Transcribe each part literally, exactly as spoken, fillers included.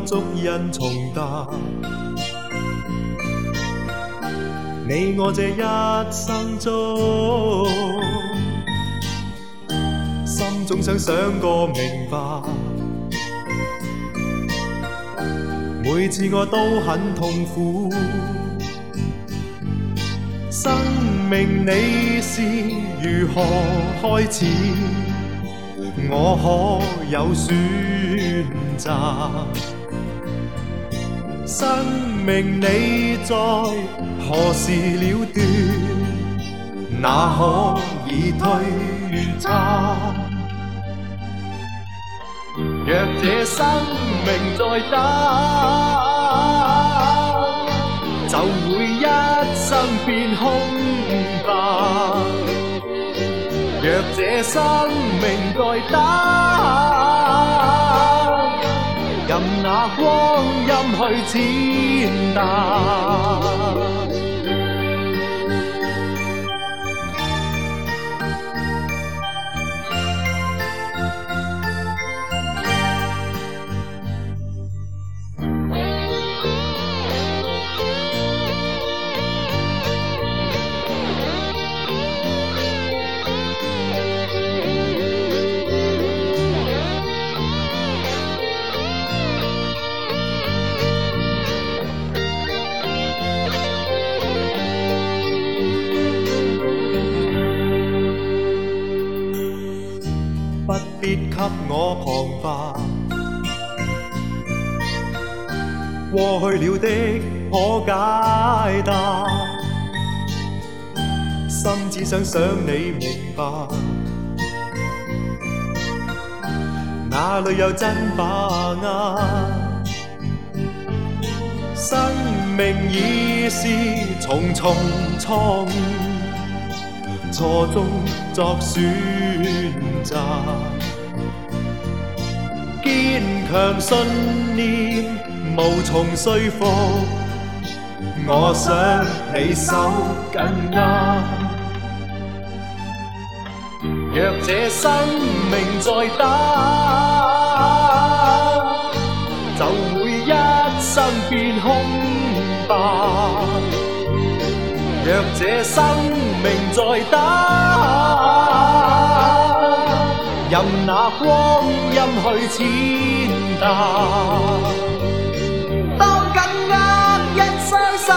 足印重踏。你我這一生中，心中想想個明白。每次我都很痛苦，生命你是如何開始？我可有選擇？生命你在何時了斷？哪可以推測？若這生命再等，就會一生變空白。若這生命再等，任那光陰去踐踏。不必給我旁白，過去了的可解答，心只想想你明白，哪裏有真把握？生命已是重重錯誤，錯中作選擇，堅強信念無從說服，我想你手緊握。若這生命再等，就會一生變空白。若這生命再等，任那光陰去踐踏。當緊握一雙手，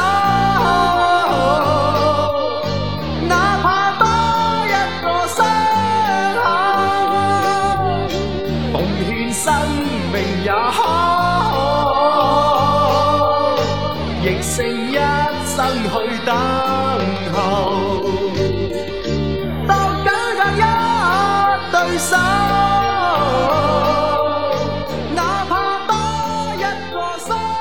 哪怕多一個傷口，奉獻生命也好，亦勝一生去等候。當緊握一對手，哪怕多一個心。